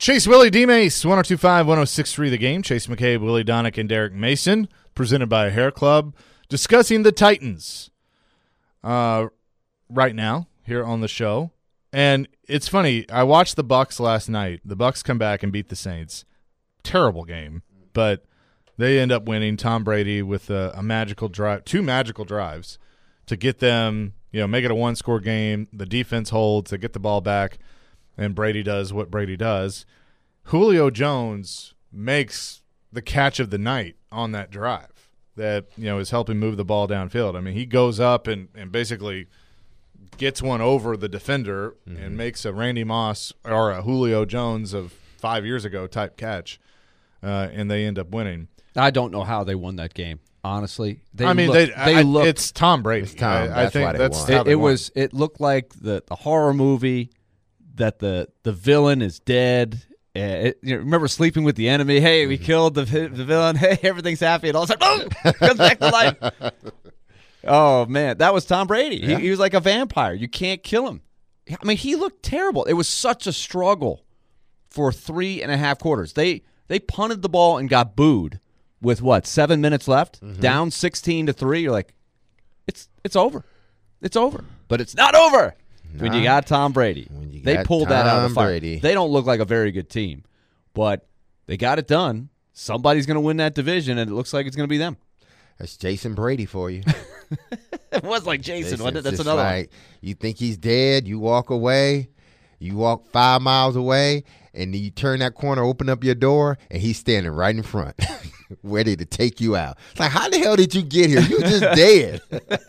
Chase Willie D-Mace, 102.5, 106.3 The Game. Chase McCabe, Willie Donick, and Derek Mason, presented by Hair Club, discussing the Titans right now here on the show. And it's funny, I watched the Bucs last night. The Bucs come back and beat the Saints. Terrible game, but they end up winning. Tom Brady with a magical drive, 2 magical drives to get them, make it a 1-score game. The defense holds, they get the ball back, and Brady does what Brady does. Julio Jones makes the catch of the night on that drive that, is helping move the ball downfield. I mean, he goes up and basically gets one over the defender and makes a Randy Moss or a Julio Jones of 5 years ago type catch, and they end up winning. I don't know how they won that game. Honestly, it's Tom Brady. It's Tom. I think that's how they won. It looked like the horror movie that the villain is dead. Remember Sleeping with the Enemy? Hey, we killed the villain. Hey, everything's happy, and all of a sudden, boom, comes back to life. Oh man, that was Tom Brady. Yeah. He was like a vampire. You can't kill him. I mean, he looked terrible. It was such a struggle for 3.5 quarters. They punted the ball and got booed with 7 minutes left, down 16-3. You're like, it's over. It's over. But it's not over when you got Tom Brady. They pulled that out of the fire. Brady. They don't look like a very good team, but they got it done. Somebody's going to win that division, and it looks like it's going to be them. That's Jason Brady for you. It was like Jason, wasn't it? That's another one. You think he's dead, you walk away, you walk 5 miles away, and then you turn that corner, open up your door, and he's standing right in front, ready to take you out. It's like, how the hell did you get here? You were just dead.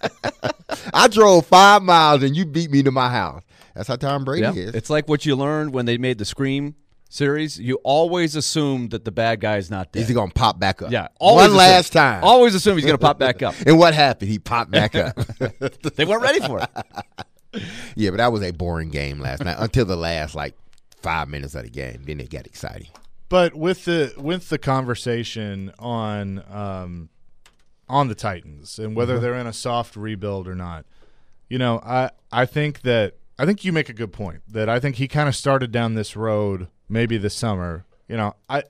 I drove 5 miles, and you beat me to my house. That's how Tom Brady is. It's like what you learned when they made the Scream series. You always assume that the bad guy is not dead. Is he going to pop back up? Yeah. One last time. Always assume he's going to pop back up. And what happened? He popped back up. They weren't ready for it. Yeah, but that was a boring game last night until the last 5 minutes of the game. Then it got exciting. But with the conversation on the Titans and whether they're in a soft rebuild or not, I think you make a good point that I think he kind of started down this road maybe this summer. I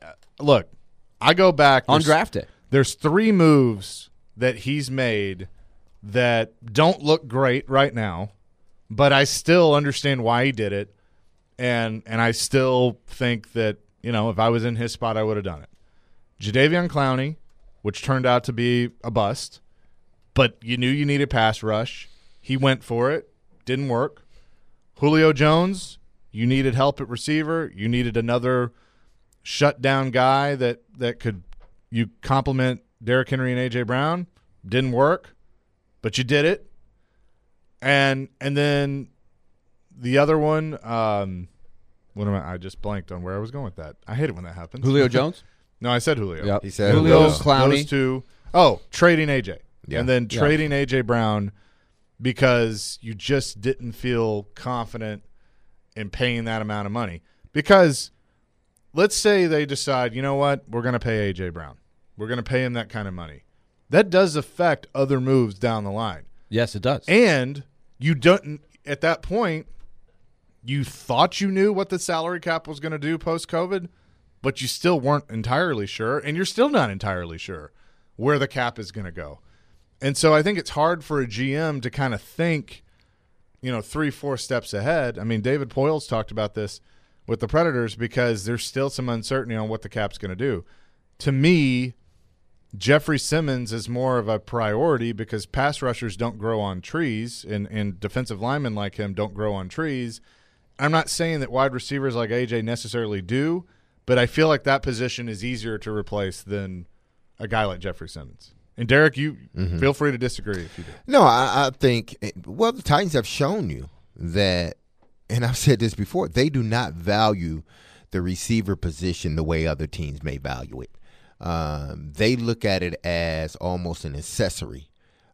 go back undrafted. There's 3 moves that he's made that don't look great right now, but I still understand why he did it, and I still think that if I was in his spot, I would have done it. Jadeveon Clowney, which turned out to be a bust, but you knew you needed pass rush. He went for it, didn't work. Julio Jones, you needed help at receiver. You needed another shutdown guy that could you complement Derrick Henry and A.J. Brown. Didn't work, but you did it. And then the other one, I just blanked on where I was going with that. I hate it when that happens. Julio Jones? No, I said Julio. Yep. He said Julio, Julio. Clowney. Those 2. Oh, trading A.J. Yeah. And then trading A.J. Brown because you just didn't feel confident in paying that amount of money. Because let's say they decide, you know what, we're going to pay A.J. Brown. We're going to pay him that kind of money. That does affect other moves down the line. Yes, it does. And you don't – at that point, you thought you knew what the salary cap was going to do post-COVID, but you still weren't entirely sure, and you're still not entirely sure where the cap is going to go. And so I think it's hard for a GM to kind of think, 3-4 steps ahead. I mean, David Poyles talked about this with the Predators because there's still some uncertainty on what the cap's going to do. To me, Jeffrey Simmons is more of a priority because pass rushers don't grow on trees, and defensive linemen like him don't grow on trees. I'm not saying that wide receivers like AJ necessarily do, but I feel like that position is easier to replace than a guy like Jeffrey Simmons. And Derek, you feel free to disagree if you do. No, I think the Titans have shown you that, and I've said this before, they do not value the receiver position the way other teams may value it. They look at it as almost an accessory,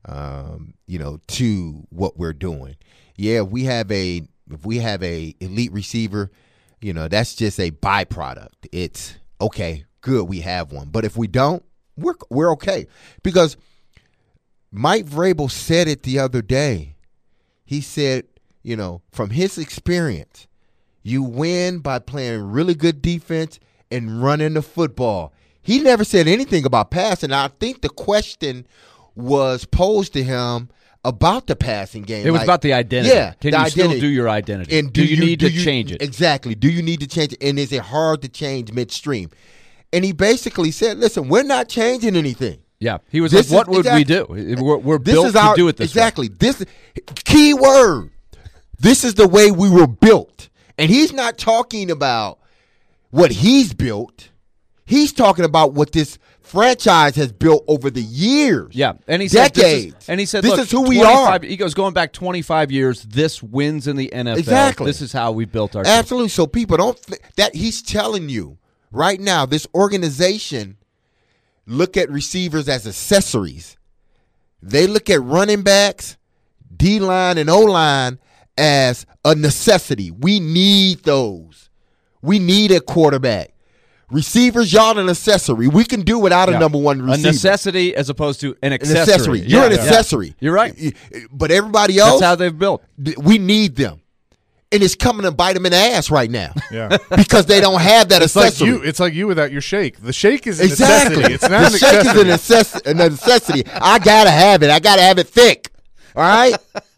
to what we're doing. Yeah, if we have a elite receiver, that's just a byproduct. It's okay, good, we have one. But if we don't, we're okay. Because Mike Vrabel said it the other day. He said, from his experience, You win by playing really good defense and running the football. He never said anything about passing. I think the question was posed to him about the passing game. It was about the identity. Yeah, Can the you still identity. do your identity? And do you need to change it? Exactly. Do you need to change it? And is it hard to change midstream? And he basically said, listen, we're not changing anything. Yeah. He was This like, what is- would exactly. we do? We're built to do it this way. exactly. This key word. This is the way we were built. And he's not talking about what he's built. He's talking about what this franchise has built over the years. Yeah, and he said, decades. This This is who we 25 are. He goes, going back 25 years, this wins in the NFL. Exactly. This is how we built our team. Absolutely. So people don't that he's telling you right now, this organization look at receivers as accessories. They look at running backs, D-line, and O-line as a necessity. We need those. We need a quarterback. Receivers, y'all an accessory. We can do without a number one receiver. A necessity as opposed to an An accessory. accessory. You're an accessory. You're right. But everybody That's else, how they've built. we need them. And it's coming to bite them in the ass right now. Yeah. Because they don't have that It's like accessory. you. It's like you without your shake. The shake is a Exactly. necessity. It's not the an shake accessory. is a necessity. I gotta have it. I gotta have it thick. All right.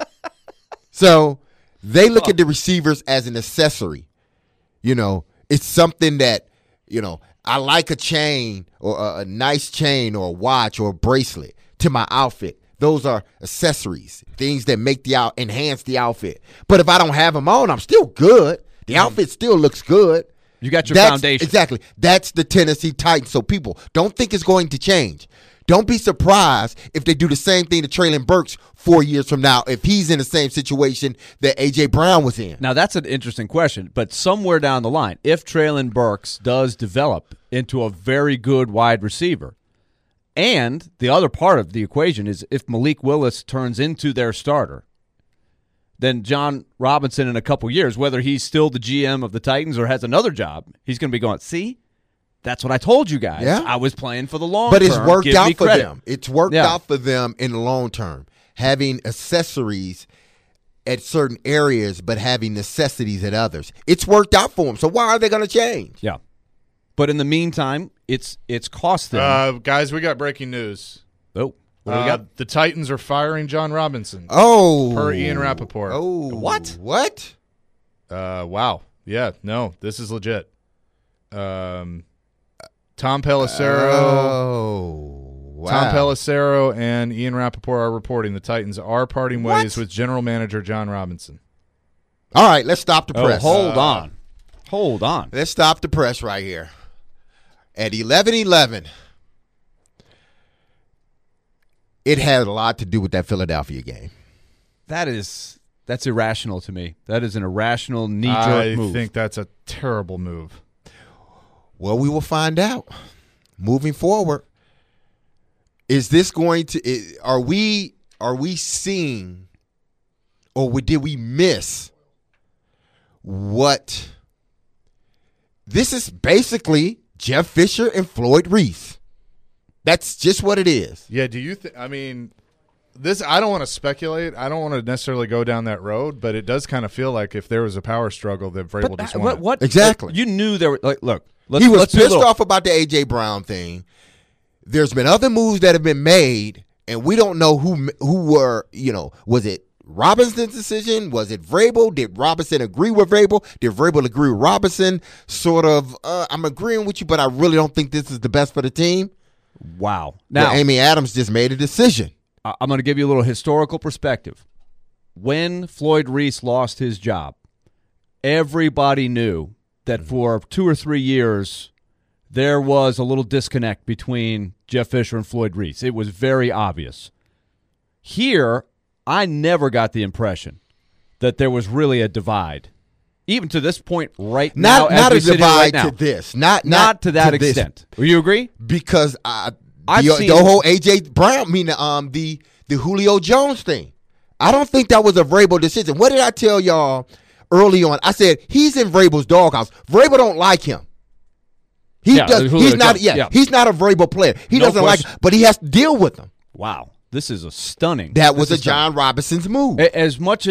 So they look at the receivers as an accessory. You know, it's something that, you know, I like a chain or a nice chain or a watch or a bracelet to my outfit. Those are accessories, things that make enhance the outfit. But if I don't have them on, I'm still good. The outfit still looks good. You got your That's- foundation. Exactly. That's the Tennessee Titans. So people, don't think it's going to change. Don't be surprised if they do the same thing to Traylon Burks 4 years from now if he's in the same situation that A.J. Brown was in. Now, that's an interesting question, but somewhere down the line, if Traylon Burks does develop into a very good wide receiver, and the other part of the equation is if Malik Willis turns into their starter, then John Robinson in a couple years, whether he's still the GM of the Titans or has another job, he's going to be going, see, that's what I told you guys. Yeah. I was playing for the long But term. it's worked Give me out for credit. them. It's worked Yeah. out for them in the long term. Having accessories at certain areas, but having necessities at others. It's worked out for them. So why are they going to change? Yeah. But in the meantime, it's cost them. Guys, we got breaking news. What do we got? The Titans are firing John Robinson. Oh. Per Ian Rappaport. Oh. What? What? Wow. Yeah. No, this is legit. Tom Pelissero. Oh. Wow. Tom Pelissero and Ian Rappaport are reporting the Titans are parting ways What? with general manager John Robinson. All right, let's stop the press. Hold on. Hold on. Let's stop the press right here. At 11:11, it had a lot to do with that Philadelphia game. That's irrational to me. That is an irrational I knee-jerk move. think that's a terrible move. Well, we will find out. Moving forward, is this going to? Are we seeing, or did we miss what? This is basically Jeff Fisher and Floyd Reese. That's just what it is. Yeah, do you think? I mean, this. I don't want to speculate. I don't want to necessarily go down that road, but it does kind of feel like if there was a power struggle, that Vrabel just won. it. What Exactly. You knew there were look. He was let's do a pissed little- off about the A.J. Brown thing. There's been other moves that have been made, and we don't know who were, was it Robinson's decision? Was it Vrabel? Did Robinson agree with Vrabel? Did Vrabel agree with Robinson? Sort of, I'm agreeing with you, but I really don't think this is the best for the team. Wow. Now, Now, Amy Adams just made a decision. I'm going to give you a little historical perspective. When Floyd Reese lost his job, everybody knew that for 2 or 3 years there was a little disconnect between Jeff Fisher and Floyd Reese. It was very obvious. Here, I never got the impression that there was really a divide. Even to this point right now, Not as we a sit here right divide now. to this. Not to that this. extent. Will you agree? Because I've the seen- whole A.J. Brown, the Julio Jones thing. I don't think that was a Vrabel decision. What did I tell y'all early on? I said he's in Vrabel's doghouse. Vrabel don't like him. He's not. Jones, yeah. He's not a Vrabel player. He No doesn't like question. him, but he has to deal with him. Wow. This is a stunning. That was this a is stunning. John Robinson's move. As much as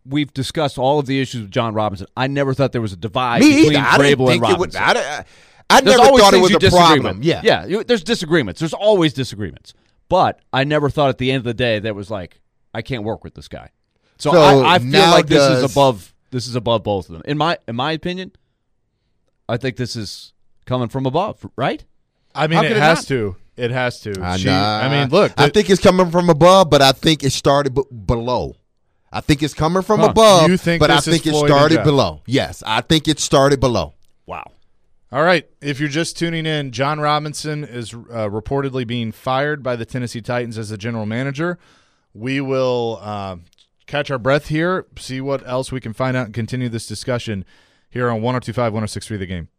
we've discussed all of the issues with John Robinson. I never thought there was a divide Me between either. I Vrabel didn't think and it would. Robinson. I There's never always thought it things was you a disagree problem. with. Yeah. There's disagreements. There's always disagreements. But I never thought at the end of the day that was like, I can't work with this guy. So I feel now like this is above. This is above both of them. In my opinion, I think this is coming from above, right? I mean, How it could it has not? to. It has to. Nah. I mean, look. I think it's coming from above, but I think it started below. I think it's coming from Huh. above, You think but I this is think it Floyd and started Jeff? below. Yes, I think it started below. Wow. All right. If you're just tuning in, John Robinson is reportedly being fired by the Tennessee Titans as the general manager. We will catch our breath here, see what else we can find out, and continue this discussion here on 102.5, 106.3 The Game.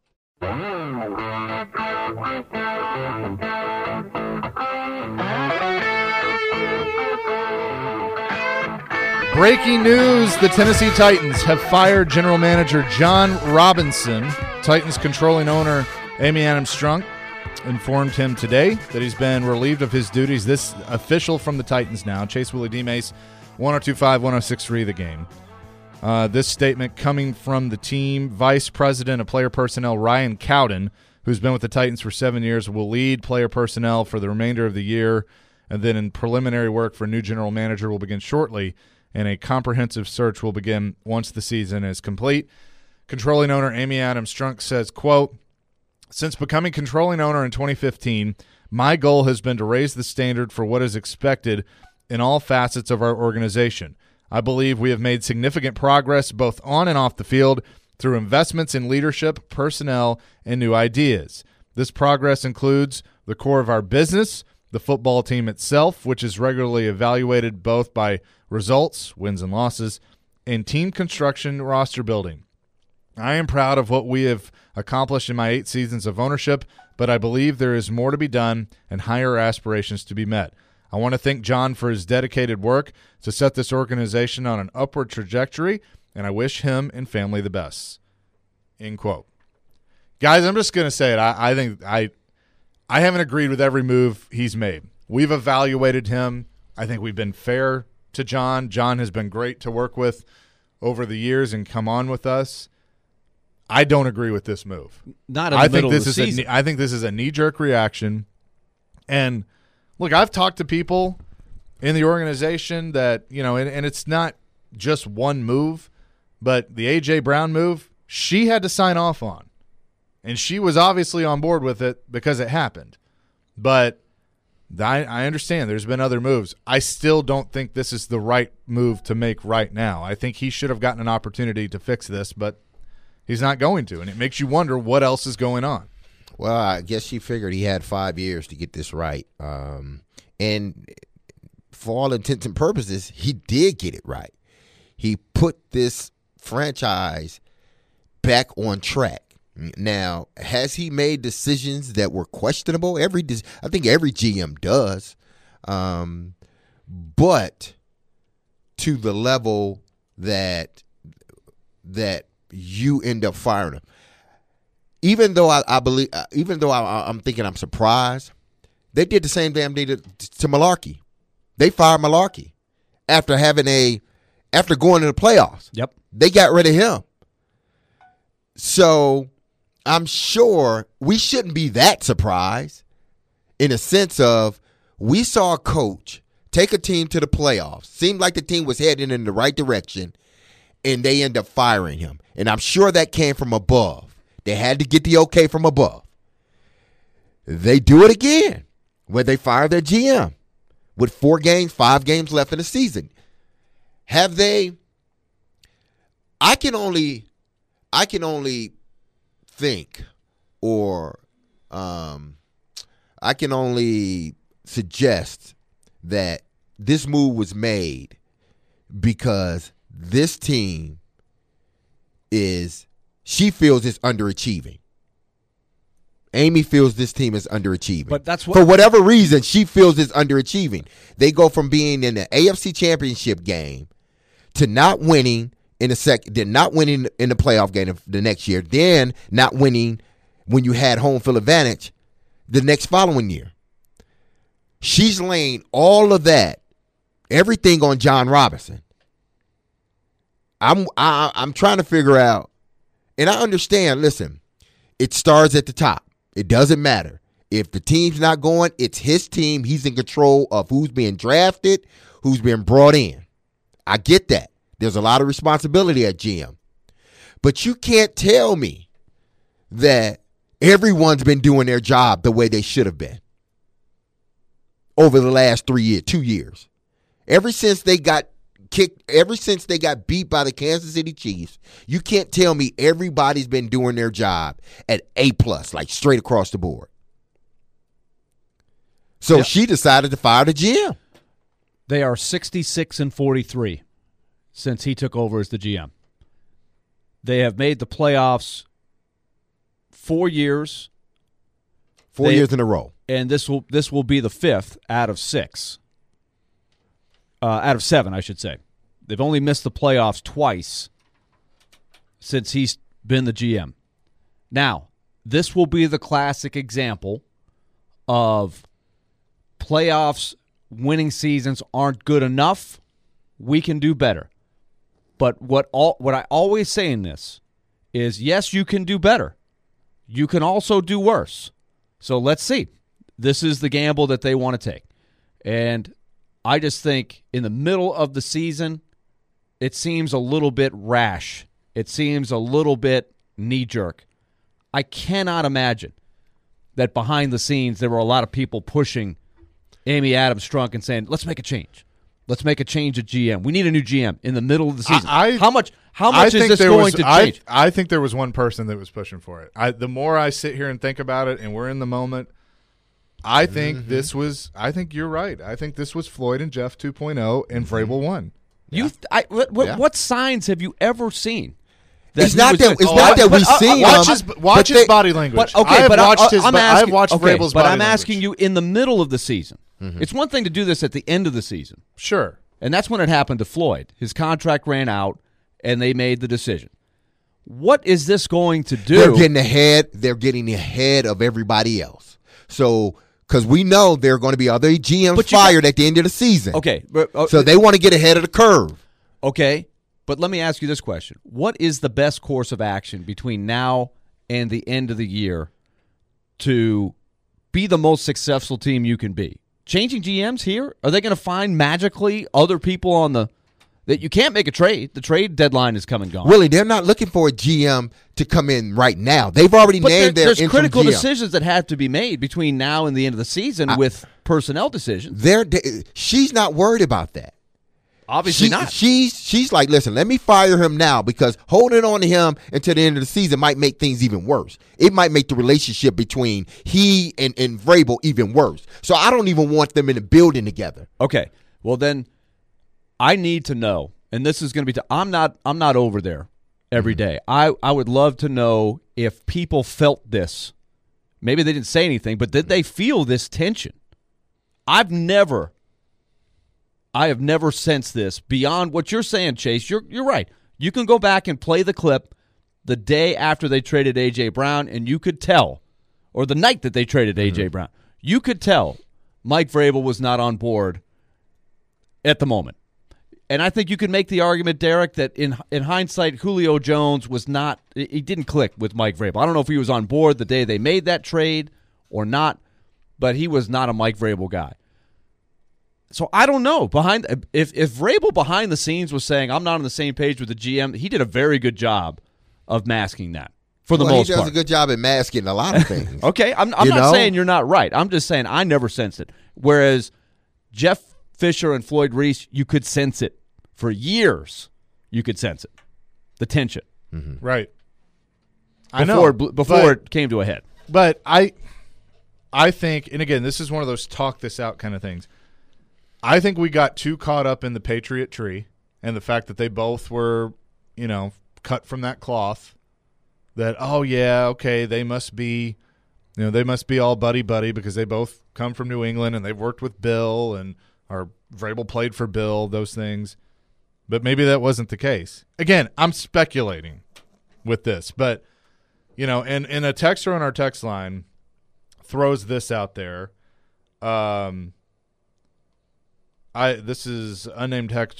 Breaking news, the Tennessee Titans have fired general manager John Robinson. Titans controlling owner Amy Adams-Strunk informed him today that he's been relieved of his duties. This official from the Titans now. Chase Willie D-Mace, 102.5, 106.3 The Game. This statement coming from the team. Vice President of Player Personnel Ryan Cowden, who's been with the Titans for 7 years, will lead player personnel for the remainder of the year, and then in preliminary work for a new general manager will begin shortly, and a comprehensive search will begin once the season is complete. Controlling owner Amy Adams-Strunk says, quote, "Since becoming controlling owner in 2015, my goal has been to raise the standard for what is expected in all facets of our organization. I believe we have made significant progress both on and off the field through investments in leadership, personnel, and new ideas. This progress includes the core of our business, the football team itself, which is regularly evaluated both by results, wins and losses, and team construction, roster building. I am proud of what we have accomplished in my 8 seasons of ownership, but I believe there is more to be done and higher aspirations to be met. I want to thank John for his dedicated work to set this organization on an upward trajectory, and I wish him and family the best." End quote. Guys, I'm just going to say it. I think I haven't agreed with every move he's made. We've evaluated him. I think we've been fair to John. John has been great to work with over the years and come on with us. I don't agree with this move. Not in the middle of the season. I think this is a knee-jerk reaction. And look, I've talked to people in the organization that, you know, and it's not just one move, but the A.J. Brown move, she had to sign off on. And she was obviously on board with it because it happened. But I understand there's been other moves. I still don't think this is the right move to make right now. I think he should have gotten an opportunity to fix this, but he's not going to. And it makes you wonder what else is going on. Well, I guess she figured he had 5 years to get this right. And for all intents and purposes, he did get it right. He put this franchise back on track. Now, has he made decisions that were questionable? I think every GM does. But to the level that you end up firing him. Even though I'm thinking I'm surprised, they did the same damn thing to Malarkey. They fired Malarkey after going to the playoffs. Yep. They got rid of him. So I'm sure we shouldn't be that surprised in a sense of we saw a coach take a team to the playoffs. Seemed like the team was heading in the right direction, and they end up firing him. And I'm sure that came from above. They had to get the okay from above. They do it again where they fire their GM with 5 games left in the season. Have they? I can only think, or I can only suggest that this move was made because this team she feels it's underachieving. Amy feels this team is underachieving. But that's for whatever reason, she feels it's underachieving. They go from being in the AFC Championship game to not winning in then not winning in the playoff game the next year, then not winning when you had home field advantage the next following year. She's laying all of that, everything on John Robinson. I'm trying to figure out, and I understand. Listen, it starts at the top. It doesn't matter if the team's not going. It's his team. He's in control of who's being drafted, who's being brought in. I get that. There's a lot of responsibility at GM, but you can't tell me that everyone's been doing their job the way they should have been over the last 2 years. Ever since they got beat by the Kansas City Chiefs, you can't tell me everybody's been doing their job at A+, like straight across the board. So she decided to fire the GM. They are 66-43 since he took over as the GM. They have made the playoffs 4 years. 4 years in a row. And this will be the fifth out of 6. Out of 7, I should say. They've only missed the playoffs twice since he's been the GM. Now, this will be the classic example of playoffs, winning seasons aren't good enough. We can do better. But what I always say in this is, yes, you can do better. You can also do worse. So let's see. This is the gamble that they want to take. And I just think in the middle of the season, it seems a little bit rash. It seems a little bit knee-jerk. I cannot imagine that behind the scenes there were a lot of people pushing Amy Adams Strunk and saying, let's make a change. Let's make a change at GM. We need a new GM in the middle of the season. How much is this going to change? I think there was one person that was pushing for it. The more I sit here and think about it, and we're in the moment, I think I think you're right. I think this was Floyd and Jeff 2.0, and Vrabel 1. What signs have you ever seen? It's not that we've seen watch his body language. I have watched Vrabel's body language. But I'm asking you in the middle of the season. It's one thing to do this at the end of the season. Sure. And that's when it happened to Floyd. His contract ran out, and they made the decision. What is this going to do? They're getting ahead of everybody else. So, because we know there are going to be other GMs fired at the end of the season. Okay. So they want to get ahead of the curve. Okay. But let me ask you this question. What is the best course of action between now and the end of the year to be the most successful team you can be? Changing GMs here? Are they going to find magically other people on that you can't make a trade? The trade deadline is come and gone. Willie, they're not looking for a GM to come in right now. They've already named their interim GM. There's critical decisions that have to be made between now and the end of the season with personnel decisions. She's not worried about that. Obviously not. She's like, listen, let me fire him now because holding on to him until the end of the season might make things even worse. It might make the relationship between he and Vrabel even worse. So I don't even want them in the building together. Okay. Well, then I need to know, and this is going to be I'm not over there every day. I would love to know if people felt this. Maybe they didn't say anything, but did they feel this tension? I have never sensed this beyond what you're saying, Chase. You're right. You can go back and play the clip the day after they traded A.J. Brown, and you could tell, or the night that they traded A.J. Brown, you could tell Mike Vrabel was not on board at the moment. And I think you could make the argument, Derek, that in hindsight, Julio Jones he didn't click with Mike Vrabel. I don't know if he was on board the day they made that trade or not, but he was not a Mike Vrabel guy. So I don't know. If Vrabel behind the scenes was saying, I'm not on the same page with the GM, he did a very good job of masking that for the most part. He does a good job at masking a lot of things. Okay, I'm not saying you're not right. I'm just saying I never sensed it. Whereas Jeff Fisher and Floyd Reese, you could sense it. For years, you could sense it. The tension. Mm-hmm. Right. Before it came to a head. But I think, and again, this is one of those talk this out kind of things. I think we got too caught up in the Patriot tree and the fact that they both were, cut from that cloth. That, oh yeah, okay, they must be all buddy because they both come from New England and they've worked with Bill or Vrabel played for Bill, those things. But maybe that wasn't the case. Again, I'm speculating with this, but and a texter on our text line throws this out there. This is unnamed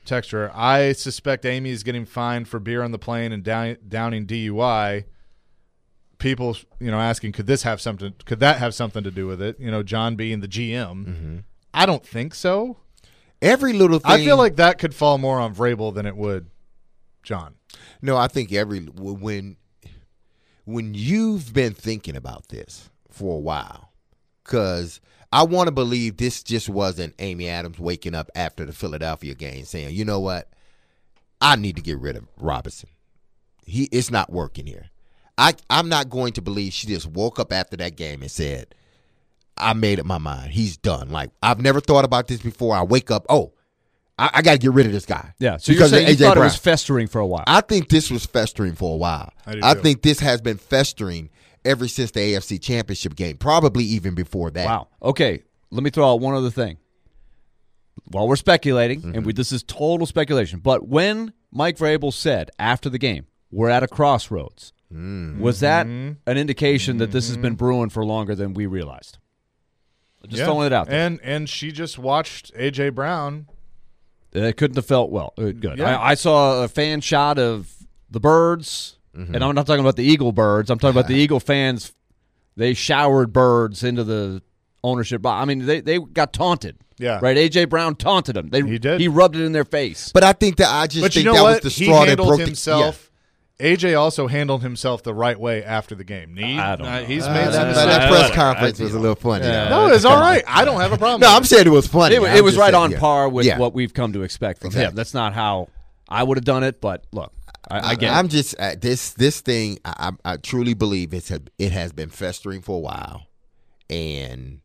texture. I suspect Amy is getting fined for beer on the plane and downing DUI. People, asking, could that have something to do with it? John being the GM. Mm-hmm. I don't think so. Every little thing. I feel like that could fall more on Vrabel than it would John. No, I think when you've been thinking about this for a while, because I want to believe this just wasn't Amy Adams waking up after the Philadelphia game saying, you know what, I need to get rid of Robinson. It's not working here. I'm not going to believe she just woke up after that game and said, I made up my mind. He's done. Like, I've never thought about this before. I wake up, I got to get rid of this guy. Yeah, so you're saying you thought it was festering for a while. I think this was festering for a while. I think this has been festering ever since the AFC Championship game, probably even before that. Wow. Okay, let me throw out one other thing. While we're speculating, and this is total speculation, but when Mike Vrabel said after the game, we're at a crossroads, was that an indication that this has been brewing for longer than we realized? Just throwing it out there. And she just watched A.J. Brown. It couldn't have felt good. Yeah. I saw a fan shot of the birds, and I'm not talking about the Eagle birds. I'm talking about the Eagle fans. They showered birds into the ownership box. I mean, they got taunted. Yeah. Right? A.J. Brown taunted them. He did. He rubbed it in their face. But I think that was the straw that broke himself. AJ also handled himself the right way after the game. I don't know. He's made some mistakes. That press conference was a little funny. No, it's all right. I don't have a problem. No, I'm saying it was funny. It was right on par with what we've come to expect from him. That's not how I would have done it, but look, I get it. I'm just this thing. I truly believe it has been festering for a while, and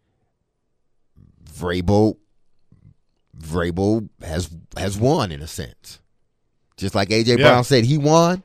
Vrabel has won in a sense. Just like A.J. Brown said, he won.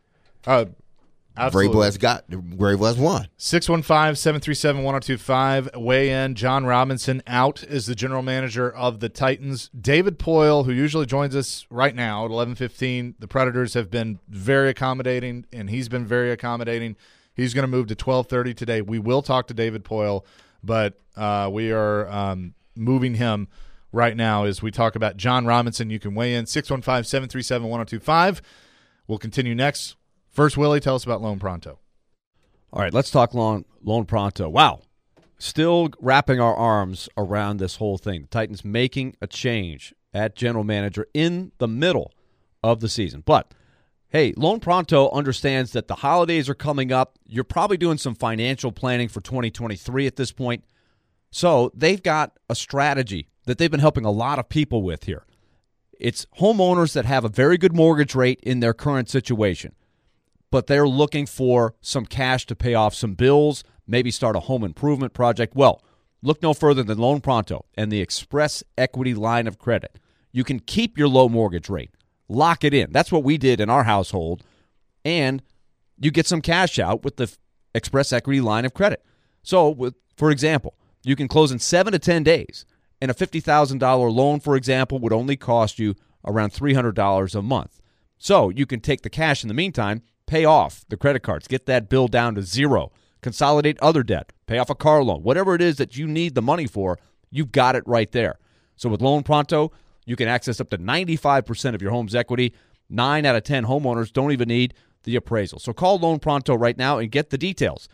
Vrabel has won. 615-737-1025. Weigh in. John Robinson out as the general manager of the Titans. David Poyle, who usually joins us right now at 11:15. The Predators have been very accommodating, and he's been very accommodating. He's going to move to 12:30 today. We will talk to David Poyle, but we are moving him right now as we talk about John Robinson. You can weigh in 615-737-1025. We'll continue next. First, Willie, tell us about Lone Pronto. All right, let's talk Lone Pronto. Wow. Still wrapping our arms around this whole thing. The Titans making a change at general manager in the middle of the season. But, hey, Lone Pronto understands that the holidays are coming up. You're probably doing some financial planning for 2023 at this point. So they've got a strategy that they've been helping a lot of people with here. It's homeowners that have a very good mortgage rate in their current situation, but they're looking for some cash to pay off some bills, maybe start a home improvement project. Well, look no further than Lone Pronto and the Express Equity line of credit. You can keep your low mortgage rate, lock it in. That's what we did in our household, and you get some cash out with the Express Equity line of credit. So, for example, you can close in 7 to 10 days, and a $50,000 loan, for example, would only cost you around $300 a month. So you can take the cash in the meantime, pay off the credit cards, get that bill down to zero, consolidate other debt, pay off a car loan, whatever it is that you need the money for, you've got it right there. So with Lone Pronto, you can access up to 95% of your home's equity. 9 out of 10 homeowners don't even need the appraisal. So call Lone Pronto right now and get the details.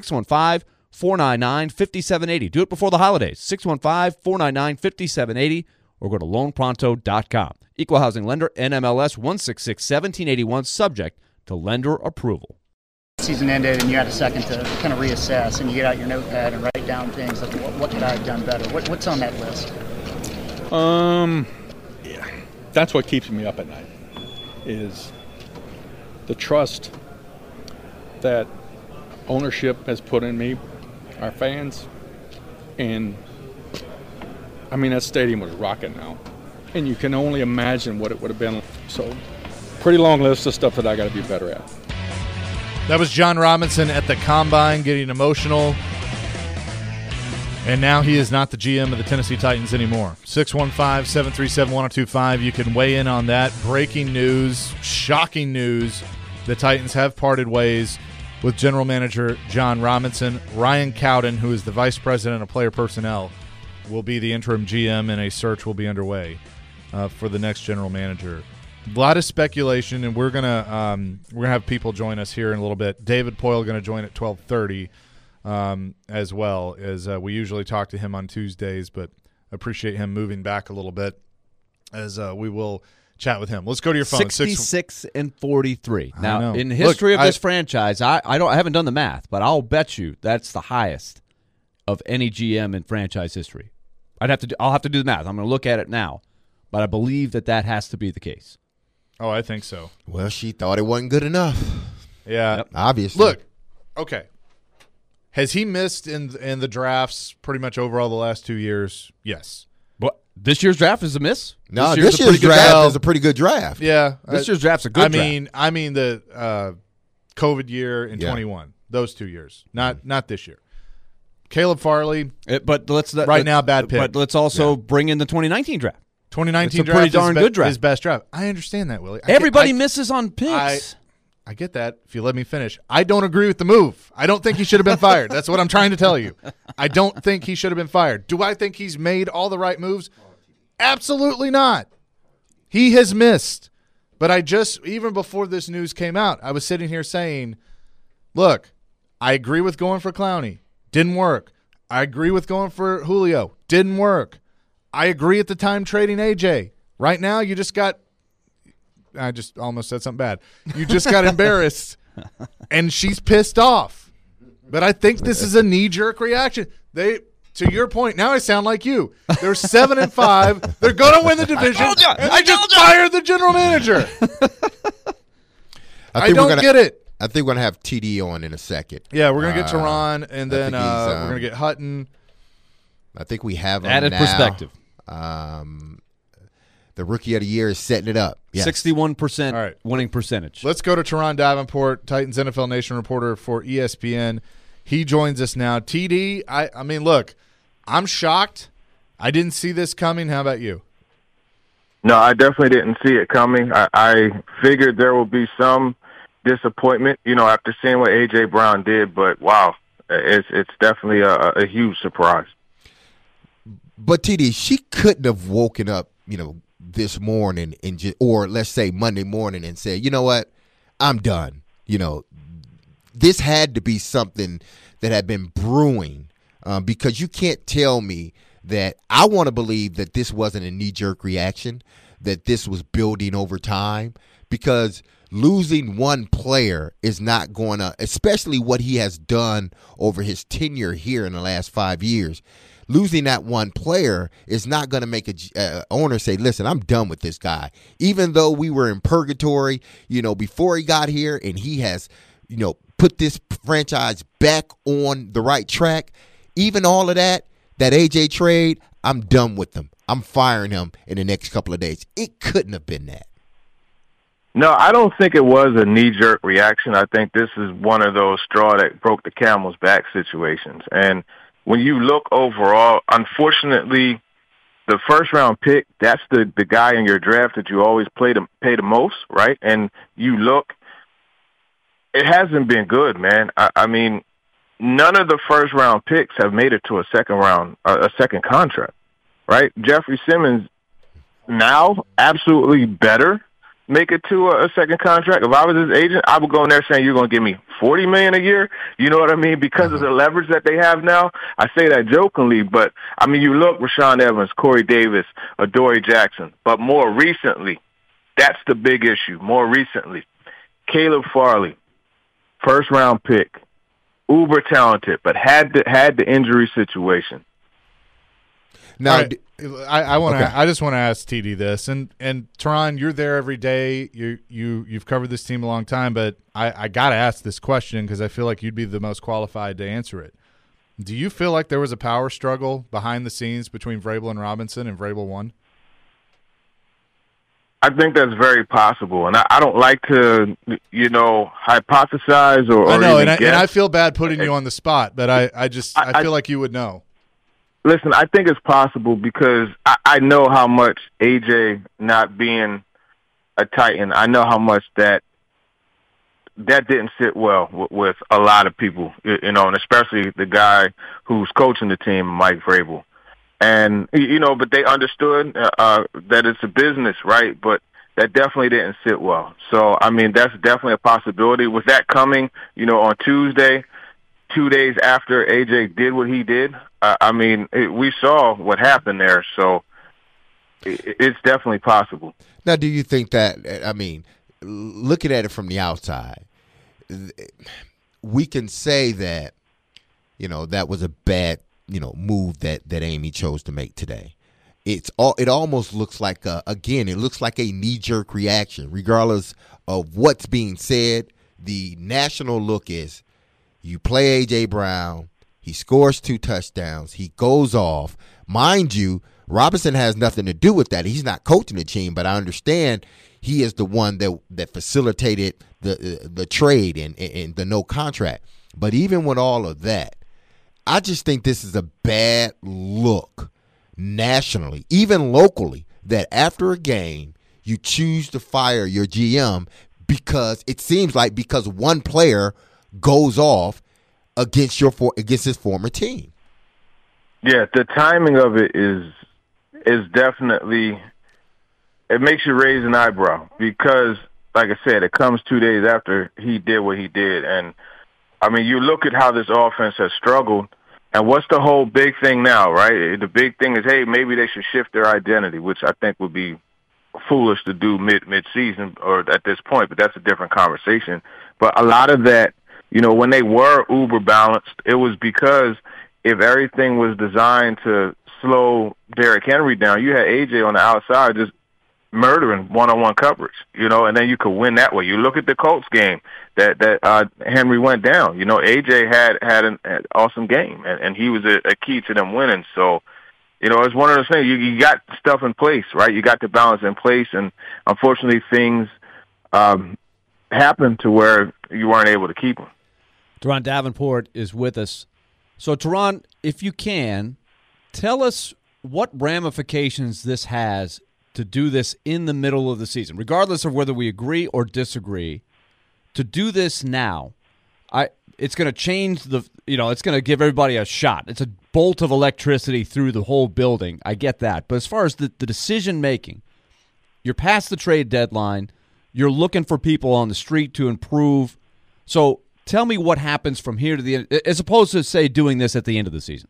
615-499-5780. Do it before the holidays. 615-499-5780 or go to loanpronto.com. Equal housing lender, NMLS 166-1781, subject to lender approval. Season ended and you had a second to kind of reassess, and you get out your notepad and write down things like what could I have done better? What's on that list? Yeah, that's what keeps me up at night, is the trust that ownership has put in me, our fans, and I mean, that stadium was rocking now, and you can only imagine what it would have been. So, pretty long list of stuff that I got to be better at. That was John Robinson at the Combine getting emotional, and now he is not the GM of the Tennessee Titans anymore. 615-737-1025. You can weigh in on that. Breaking news, shocking news. The Titans have parted ways with general manager John Robinson. Ryan Cowden, who is the vice president of player personnel, will be the interim GM, and a search will be underway. for the next general manager. A lot of speculation, and we're gonna have people join us here in a little bit. David Poyle going to join at 12:30 as well, as we usually talk to him on Tuesdays, but appreciate him moving back a little bit as we will chat with him. Let's go to your phone. 66-43. I Now, know. in the history Look, of this franchise, I haven't done the math, but I'll bet you that's the highest of any GM in franchise history. I'll have to do the math. I'm going to look at it now, but I believe that has to be the case. Oh, I think so. Well, she thought it wasn't good enough. Yeah. Yep. Obviously. Look, okay. Has he missed in the drafts pretty much overall the last 2 years? Yes. But this year's draft is a miss. No, year's this a year's pretty good draft is a pretty good draft. Yeah. This year's draft's a good draft. I mean the COVID year in Yeah. 21. Those 2 years. Not this year. Caleb Farley, But now bad pick. But let's also bring in the 2019 draft. 2019 It's a pretty draft darn good draft. his best draft. I understand that, Willie. Everybody misses on picks. I get that. If you let me finish, I don't agree with the move. I don't think he should have been fired. That's what I'm trying to tell you. I don't think he should have been fired. Do I think he's made all the right moves? Absolutely not. He has missed. But even before this news came out, I was sitting here saying, look, I agree with going for Clowney. Didn't work. I agree with going for Julio. Didn't work. I agree at the time trading AJ. Right now, you just got – I just almost said something bad. You just got embarrassed, and she's pissed off. But I think this is a knee-jerk reaction. To your point, now I sound like you. They're 7-5. They're going to win the division. And they just fired the general manager. I don't get it. I think we're going to have TD on in a second. Yeah, we're going to get Tehran, and then think he's, we're going to get Hutton. I think we have him Added now. perspective. The rookie of the year is setting it up. Yes. 61% All right. winning percentage. Let's go to Tehran Davenport, Titans NFL Nation reporter for ESPN. He joins us now. TD, I mean, look, I'm shocked. I didn't see this coming. How about you? No, I definitely didn't see it coming. I figured there will be some disappointment, after seeing what A.J. Brown did, but wow, it's definitely a huge surprise. But TD, she couldn't have woken up, this morning or let's say Monday morning and said, you know what, I'm done. This had to be something that had been brewing because you can't tell me that I want to believe that this wasn't a knee-jerk reaction, that this was building over time, because losing one player is not going to, especially what he has done over his tenure here in the last 5 years, losing that one player is not going to make a owner say, listen, I'm done with this guy. Even though we were in purgatory, before he got here, and he has, put this franchise back on the right track, even all of that AJ trade, I'm done with him. I'm firing him in the next couple of days. It couldn't have been that. No, I don't think it was a knee-jerk reaction. I think this is one of those straw that broke the camel's back situations. And when you look overall, unfortunately, the first-round pick, that's the guy in your draft that you always pay the most, right? And you look, it hasn't been good, man. I mean, none of the first-round picks have made it to a second contract, right? Jeffrey Simmons now absolutely better make it to a second contract. If I was his agent, I would go in there saying, you're going to give me $40 million a year. You know what I mean? Because of the leverage that they have now. I say that jokingly, but I mean, you look, Rashaan Evans, Corey Davis, Adoree Jackson, but more recently, that's the big issue. More recently, Caleb Farley, first round pick, uber talented, but had the injury situation. Now, right. I just want to ask TD this, and Tehran, you're there every day. You've covered this team a long time, but I got to ask this question because I feel like you'd be the most qualified to answer it. Do you feel like there was a power struggle behind the scenes between Vrabel and Robinson, and Vrabel won? I think that's very possible, and I don't like to, hypothesize or I know, even and guess. I feel bad putting you on the spot, but I feel like you would know. Listen, I think it's possible because I know how much AJ not being a Titan, I know how much that didn't sit well with a lot of people, and especially the guy who's coaching the team, Mike Vrabel. And, but they understood that it's a business, right? But that definitely didn't sit well. So, I mean, that's definitely a possibility. With that coming, on Tuesday, 2 days after AJ did what he did, we saw what happened there. So it's definitely possible. Now, do you think that, looking at it from the outside, we can say that, that was a bad, move that Amy chose to make today. It almost looks like, it looks like a knee-jerk reaction. Regardless of what's being said, the national look is you play A.J. Brown, he scores 2 touchdowns, he goes off. Mind you, Robinson has nothing to do with that. He's not coaching the team, but I understand he is the one that facilitated the trade and the no contract. But even with all of that, I just think this is a bad look nationally, even locally, that after a game you choose to fire your GM because it seems like because one player goes off against his former team. Yeah, the timing of it is definitely, it makes you raise an eyebrow because, like I said, it comes 2 days after he did what he did. And, you look at how this offense has struggled, and what's the whole big thing now, right? The big thing is, hey, maybe they should shift their identity, which I think would be foolish to do mid-season or at this point, but that's a different conversation. But a lot of that, when they were uber balanced, it was because if everything was designed to slow Derrick Henry down, you had AJ on the outside just murdering one-on-one coverage, and then you could win that way. You look at the Colts game that Henry went down. AJ had an awesome game, and he was a key to them winning. So, it's one of those things. You got stuff in place, right? You got the balance in place, and unfortunately things happened to where you weren't able to keep them. Teron Davenport is with us. So, Teron, if you can, tell us what ramifications this has to do this in the middle of the season, regardless of whether we agree or disagree. To do this now, it's going to change it's going to give everybody a shot. It's a bolt of electricity through the whole building. I get that. But as far as the decision-making, you're past the trade deadline. You're looking for people on the street to improve. So tell me what happens from here to the end, as opposed to, say, doing this at the end of the season.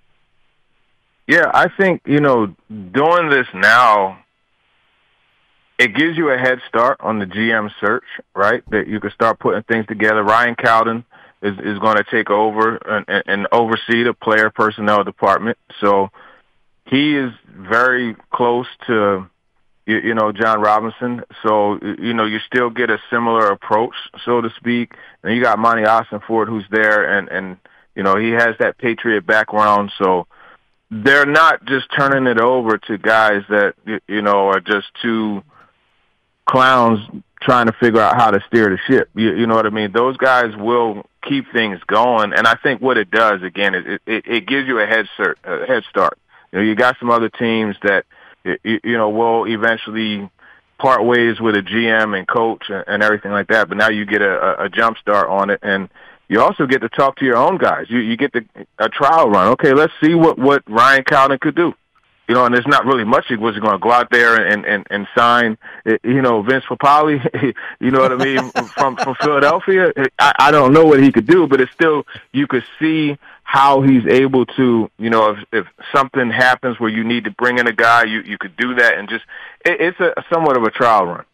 Yeah, I think, doing this now, it gives you a head start on the GM search, right? That you can start putting things together. Ryan Cowden is going to take over and oversee the player personnel department. So he is very close to, John Robinson. So, you still get a similar approach, so to speak. And you got Monty Ossenford who's there, and he has that Patriot background. So they're not just turning it over to guys that, are just too clowns trying to figure out how to steer the ship. You know what I mean? Those guys will keep things going, and I think what it does, again, it gives you a head start. You got some other teams that will eventually part ways with a GM and coach and everything like that, but now you get a jump start on it, and you also get to talk to your own guys. You get a trial run. Okay, let's see what Ryan Cowden could do. And there's not really much. Was he going to go out there and sign, Vince Papale, you know what I mean, from Philadelphia? I don't know what he could do, but it's still, you could see how he's able to, if something happens where you need to bring in a guy, you could do that, and just, it's a somewhat of a trial run.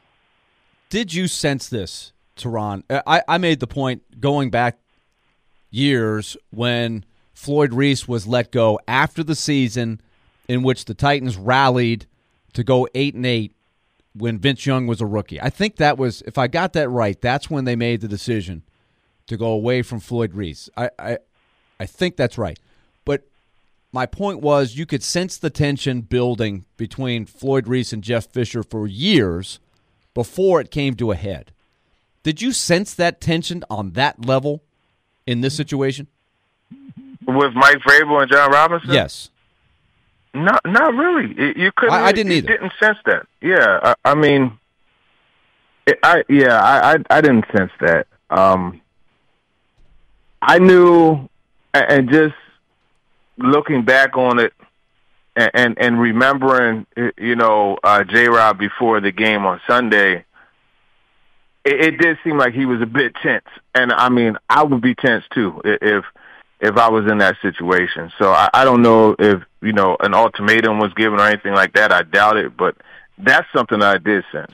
Did you sense this, Teron? I made the point going back years when Floyd Reese was let go after the season in which the Titans rallied to go 8-8 when Vince Young was a rookie. I think that was, if I got that right, that's when they made the decision to go away from Floyd Reese. I think that's right. But my point was, you could sense the tension building between Floyd Reese and Jeff Fisher for years before it came to a head. Did you sense that tension on that level in this situation? With Mike Vrabel and John Robinson? Yes. Not really. You couldn't. I didn't either. Didn't sense that. Yeah, I didn't sense that. I knew, and just looking back on it, and remembering, J-Rob before the game on Sunday, it did seem like he was a bit tense. And, I mean, I would be tense, too, if I was in that situation. So I don't know if, an ultimatum was given or anything like that. I doubt it, but that's something that I did sense.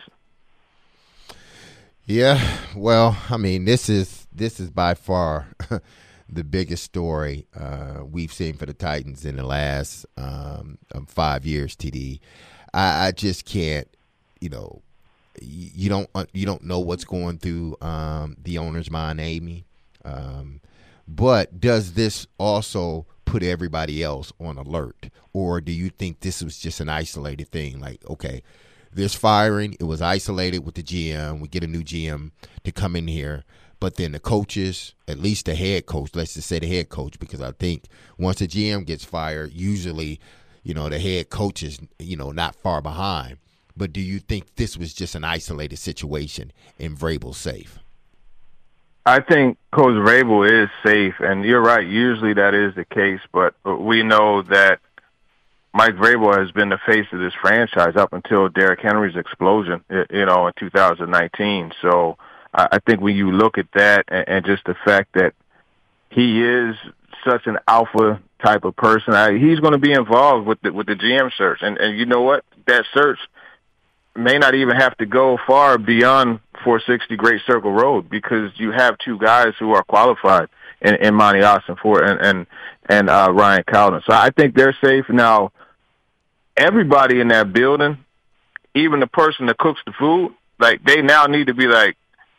Yeah, well, I mean, this is by far the biggest story we've seen for the Titans in the last 5 years. TD, I just can't. You don't know what's going through the owner's mind, Amy. But does this also put everybody else on alert, or do you think this was just an isolated thing? Like, okay, this firing, it was isolated with the GM. We get a new GM to come in here. But then the coaches, at least the head coach, let's just say the head coach, because I think once the GM gets fired, usually, the head coach is, not far behind. But do you think this was just an isolated situation and Vrabel's safe? I think Coach Vrabel is safe, and you're right. Usually that is the case, but we know that Mike Vrabel has been the face of this franchise up until Derrick Henry's explosion, in 2019. So I think when you look at that and just the fact that he is such an alpha type of person, he's going to be involved with the GM search. And you know what? That search may not even have to go far beyond 460 Great Circle Road, because you have two guys who are qualified in Monty Ossenfort and Ryan Cowden. So I think they're safe. Now, everybody in that building, even the person that cooks the food, like, they now need to be like,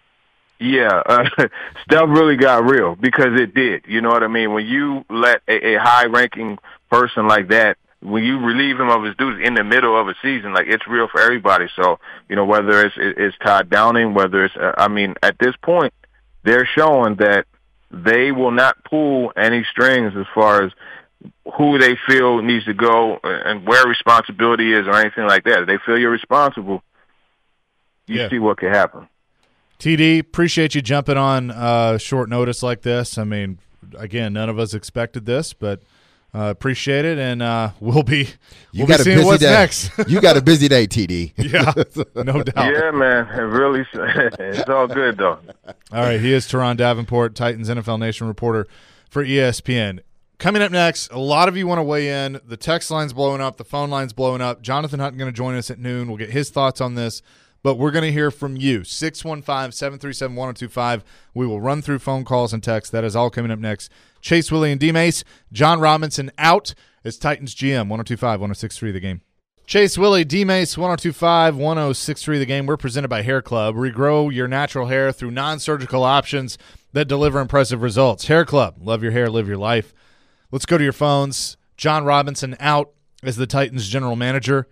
stuff really got real, because it did. You know what I mean? When you let a high-ranking person like that, when you relieve him of his duties in the middle of a season, like, it's real for everybody. So, whether it's Todd Downing, whether it's, at this point, they're showing that they will not pull any strings as far as who they feel needs to go and where responsibility is or anything like that. If they feel you're responsible, you see what could happen. TD, appreciate you jumping on short notice like this. I mean, again, none of us expected this, but appreciate it, and we'll be seeing what's next. You got a busy day, TD. Yeah, no doubt. Yeah, man. It really, it's all good, though. All right, he is Teron Davenport, Titans NFL Nation reporter for ESPN. Coming up next, a lot of you want to weigh in. The text line's blowing up. The phone line's blowing up. Jonathan Hutton going to join us at noon. We'll get his thoughts on this, but we're going to hear from you. 615-737-1025. We will run through phone calls and texts. That is all coming up next. Chase Willie and D-Mace. John Robinson out as Titans GM. 102.5-106.3 The Game. Chase Willie, D-Mace, 102.5-106.3 The Game. We're presented by Hair Club. Regrow your natural hair through non-surgical options that deliver impressive results. Hair Club. Love your hair, live your life. Let's go to your phones. John Robinson out as the Titans general manager.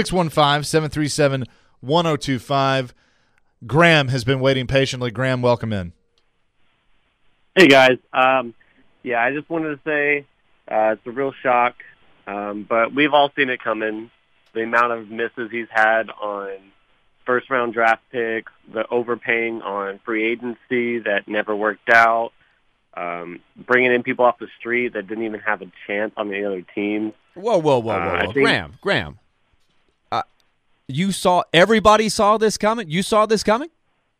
615-737-1025. Graham has been waiting patiently. Graham, welcome in. Hey, guys. I just wanted to say it's a real shock, but we've all seen it coming. The amount of misses he's had on first-round draft picks, the overpaying on free agency that never worked out, bringing in people off the street that didn't even have a chance on the other teams. Whoa. Graham. Everybody saw this coming? You saw this coming?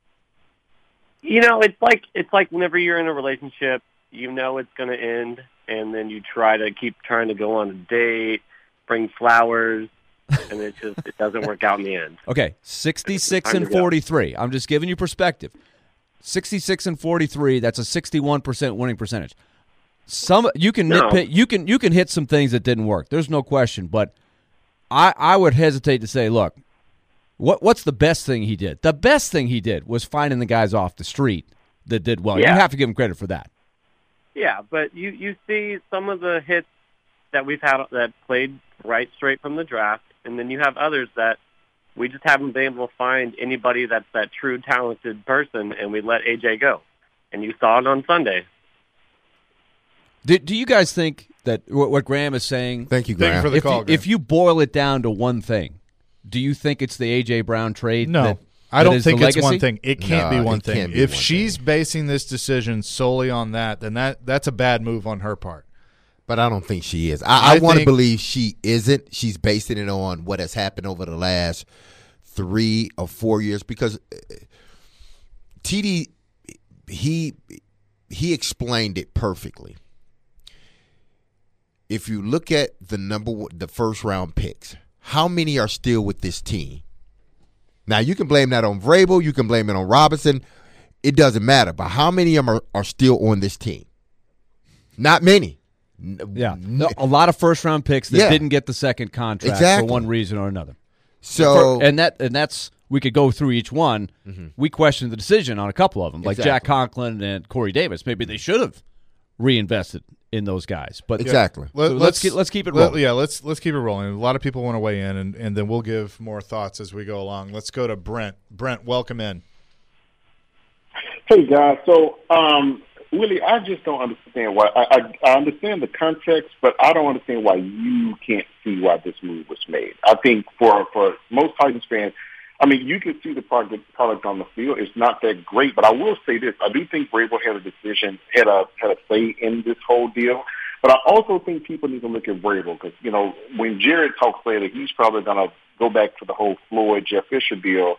It's like whenever you're in a relationship, it's going to end, and then you keep trying to go on a date, bring flowers, and it doesn't work out in the end. Okay, 66 and 43. I'm just giving you perspective. 66 and 43. That's a 61% winning percentage. You can nitpick. You can hit some things that didn't work. There's no question. But I would hesitate to say, look, what's the best thing he did? The best thing he did was finding the guys off the street that did well. Yeah. You have to give him credit for that. Yeah, but you see some of the hits that we've had that played right straight from the draft, and then you have others that we just haven't been able to find anybody that's that true talented person, and we let AJ go. And you saw it on Sunday. Do you guys think that what Graham is saying? Thank you, Graham. Thank you for the call, Graham. If you boil it down to one thing, do you think it's the A.J. Brown trade? No, I don't think it's one thing. It can't be one thing. If she's basing this decision solely on that, then that's a bad move on her part. But I don't think she is. I want to think- believe she isn't. She's basing it on what has happened over the last 3 or 4 years because TD, he explained it perfectly. If you look at the first round picks, how many are still with this team? Now, you can blame that on Vrabel. You can blame it on Robinson. It doesn't matter. But how many of them are still on this team? Not many. Yeah. A lot of first-round picks that didn't get the second contract for one reason or another. So and that's we could go through each one. We questioned the decision on a couple of them, like Jack Conklin and Corey Davis. Maybe they should have reinvested in those guys. But exactly. let's keep it rolling. Let's keep it rolling. A lot of people want to weigh in, and then we'll give more thoughts as we go along. Let's go to Brent. Brent, welcome in. Hey guys, so Willie, I just don't understand why. I understand the context, but I don't understand why you can't see why this move was made. I think for most Titans fans, I mean, you can see the product on the field. It's not that great, but I will say this: I do think Vrabel had a say in this whole deal. But I also think people need to look at Vrabel because when Jared talks later, he's probably going to go back to the whole Floyd Jeff Fisher deal.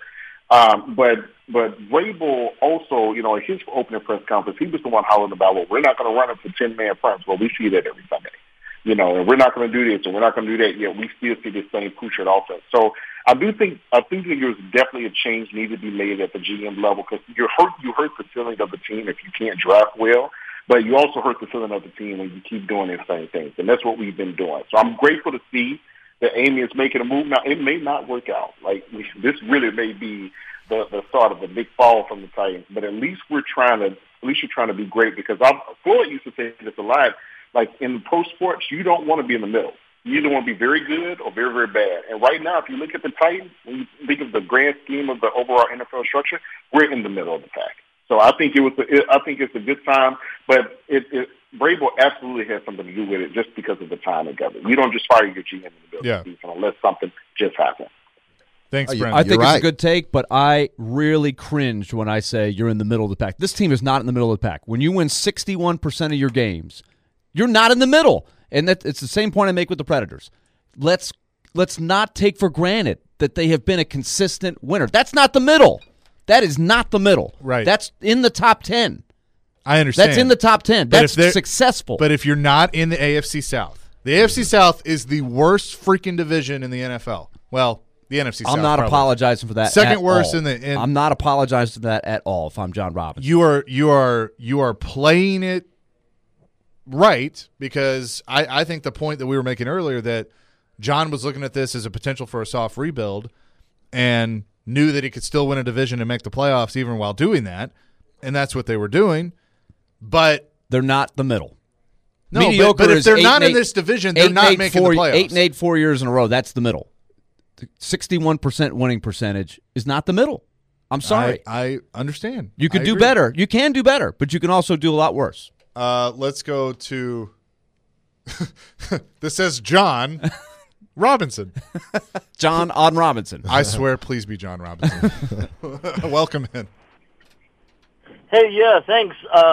But Vrabel also, at his opening press conference, he was the one hollering about, well, we're not going to run it for 10-man fronts. Well, we see that every Sunday. And we're not going to do this and we're not going to do that. Yet we still see this same Pritchard offense. So I think there's definitely a change needed to be made at the GM level because you hurt the feeling of the team if you can't draft well, but you also hurt the feeling of the team when you keep doing the same things. And that's what we've been doing. So I'm grateful to see that Amy is making a move. Now, it may not work out. This really may be the start of a big fall from the Titans, but at least you're trying to be great because Floyd used to say this a lot. Like in pro sports, you don't want to be in the middle. You either want to be very good or very, very bad. And right now, if you look at the Titans, when you think of the grand scheme of the overall NFL structure, we're in the middle of the pack. So I think it's a good time, but Vrabel absolutely has something to do with it just because of the timing of it. You don't just fire your GM in the middle of the season unless something just happens. Thanks, Brent. I think it's a good take, but I really cringed when I say you're in the middle of the pack. This team is not in the middle of the pack. When you win 61% of your games, you're not in the middle. And it's the same point I make with the Predators. Let's not take for granted that they have been a consistent winner. That's not the middle. That is not the middle. Right. That's in the top 10. I understand. That's in the top 10. That's successful. But if you're not in the AFC South, the AFC South is the worst freaking division in the NFL. Well, the NFC South. I'm not apologizing for that. Second at worst all. I'm not apologizing for that at all. If I'm John Robinson, you are playing it right because I think the point that we were making earlier that John was looking at this as a potential for a soft rebuild and knew that he could still win a division and make the playoffs even while doing that, and that's what they were doing. But they're not the middle. No, mediocre but if they're is not in this division, they're not making the playoffs. 8-8 4 years in a row. That's the middle. 61% winning percentage is not the middle. I'm sorry. I understand. You could do better. You can do better, but you can also do a lot worse. Let's go to this says John Robinson. John on Robinson. I swear, please be John Robinson. Welcome in. Hey, yeah, thanks.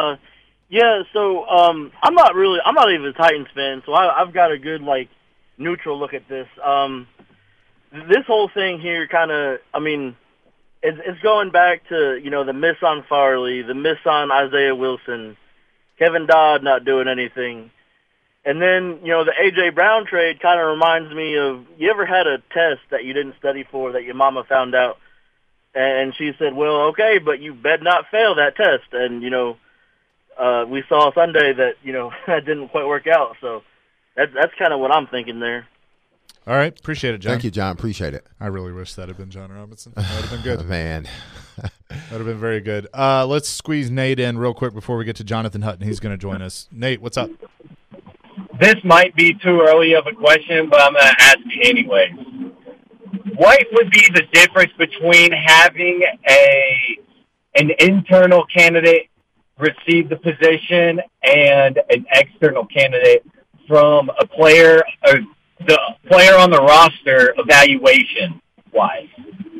So I'm not even a Titans fan, so I've got a good neutral look at this. This whole thing here kind of, it's going back to, the miss on Farley, the miss on Isaiah Wilson, Kevin Dodd not doing anything. And then, the A.J. Brown trade kind of reminds me of, you ever had a test that you didn't study for that your mama found out? And she said, well, okay, but you bet not fail that test. And, we saw Sunday that, that didn't quite work out. So that's kind of what I'm thinking there. All right. Appreciate it, John. Thank you, John. Appreciate it. I really wish that had been John Robinson. That would have been good. Man. That would have been very good. Let's squeeze Nate in real quick before we get to Jonathan Hutton. He's going to join us. Nate, what's up? This might be too early of a question, but I'm going to ask you anyways. What would be the difference between having an internal candidate receive the position and an external candidate from a player, or the player on the roster evaluation-wise?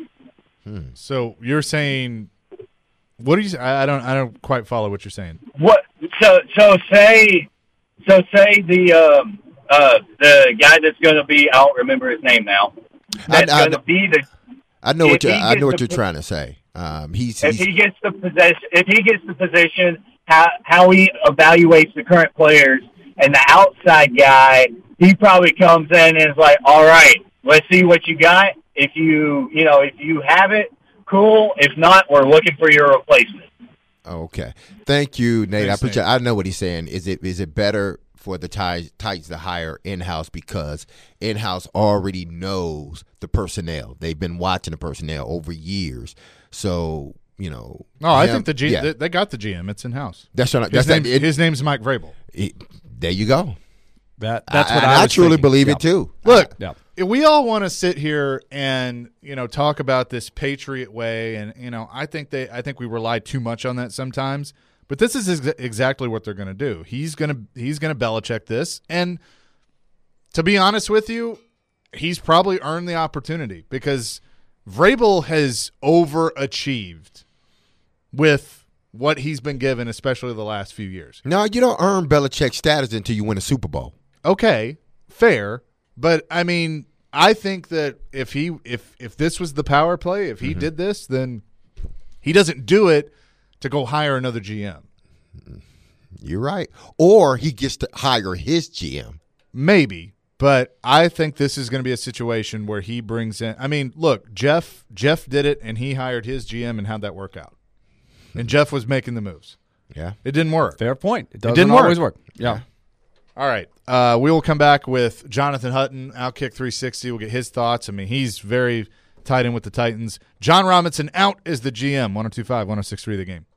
So you're saying, what do you? I don't quite follow what you're saying. What? So So say the guy that's going to be, I don't remember his name now. That's going to be the. I know what you're trying to say. If he gets the position, how he evaluates the current players, and the outside guy, he probably comes in and is like, all right, let's see what you got. If you have it, cool. If not, we're looking for your replacement. Okay. Thank you, Nate. Thanks, I know what he's saying. Is it better for the Titans to hire in-house because in-house already knows the personnel. They've been watching the personnel over years. So, No, I think they got the GM. It's in-house. That's what his name's Mike Vrabel. There you go. That's what I truly believe it too. Look, we all want to sit here and talk about this Patriot way, and I think we rely too much on that sometimes. But this is exactly what they're going to do. He's going to Belichick this, and to be honest with you, he's probably earned the opportunity because Vrabel has overachieved with what he's been given, especially the last few years. No, you don't earn Belichick status until you win a Super Bowl. Okay, fair, but I mean, I think that if this was the power play, if he did this, then he doesn't do it to go hire another GM. You're right. Or he gets to hire his GM. Maybe, but I think this is going to be a situation where he brings in – I mean, look, Jeff did it, and he hired his GM, and how'd that work out? And Jeff was making the moves. Yeah. It didn't work. Fair point. It doesn't didn't always work. Yeah. All right. We will come back with Jonathan Hutton, Outkick 360. We'll get his thoughts. I mean, he's very tied in with the Titans. John Robinson out as the GM. 102.5, 106.3 The Game.